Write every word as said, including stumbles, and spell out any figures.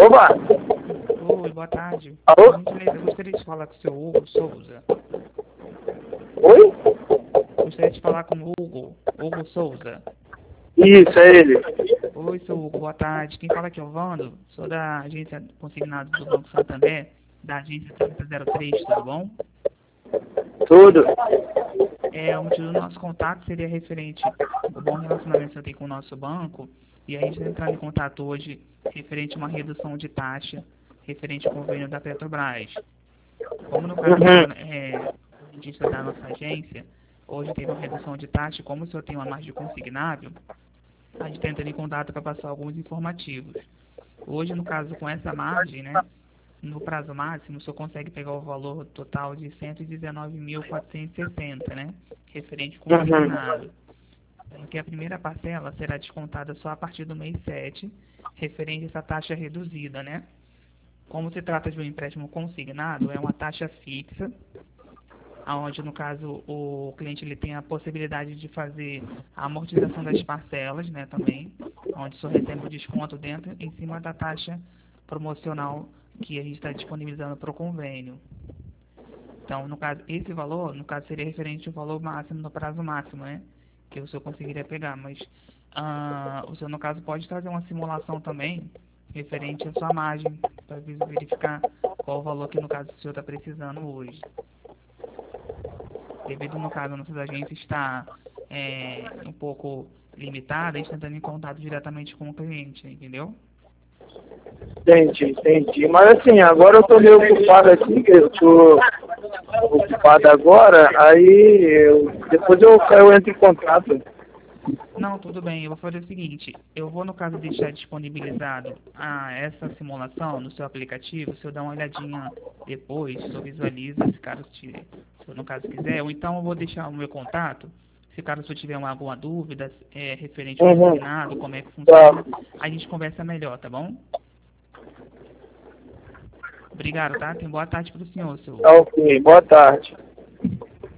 Oba! Oi, boa tarde. Alô? Por gentileza, eu gostaria de falar com o seu Hugo Souza. Oi? Gostaria de falar com o Hugo, Hugo Souza. Isso, é ele. Oi, seu Hugo, boa tarde. Quem fala aqui é o Vando, sou da agência consignado do Banco Santander, da agência trinta zero três, tudo bom? Tudo. É, o motivo do nosso contato seria referente ao bom relacionamento que você tem com o nosso banco, e a gente está entrando em contato hoje referente a uma redução de taxa, referente ao convênio da Petrobras. Como no caso Uhum. do senhor é dentista da nossa agência, hoje teve uma redução de taxa, como o senhor tem uma margem consignável, a gente está entrando em contato para passar alguns informativos. Hoje, no caso, com essa margem, né, no prazo máximo, o senhor consegue pegar o valor total de cento e dezenove mil quatrocentos e sessenta, né, referente consignado. Uhum. Sendo que a primeira parcela será descontada só a partir do mês sete, referente a essa taxa reduzida, né. Como se trata de um empréstimo consignado, é uma taxa fixa, onde no caso o cliente ele tem a possibilidade de fazer a amortização das parcelas, né, também, onde só recebe o desconto dentro em cima da taxa promocional que a gente está disponibilizando para o convênio. Então, no caso, esse valor, no caso, seria referente ao valor máximo, no prazo máximo, né, que o senhor conseguiria pegar, mas ah, o senhor, no caso, pode trazer uma simulação também referente à sua margem, para verificar qual o valor que, no caso, o senhor está precisando hoje. Devido, no caso, a nossa agência está é, um pouco limitada, a gente está entrando em contato diretamente com o cliente, entendeu? Entendi, entendi. Mas assim, agora eu tô meio ocupado aqui, que eu tô ocupado agora, aí eu, depois eu, eu entro em contato. Não, tudo bem, eu vou fazer o seguinte, eu vou, no caso, deixar disponibilizado a, essa simulação no seu aplicativo, se eu dar uma olhadinha depois, se eu visualiza, se caso, te, se eu, no caso, quiser, ou então eu vou deixar o meu contato, se caso você tiver uma, alguma dúvida é, referente ao Uhum. consignado, como é que Tá. funciona, a gente conversa melhor, tá bom? Obrigado, tá? Tem boa tarde para o senhor, seu. Tá ok. Boa tarde.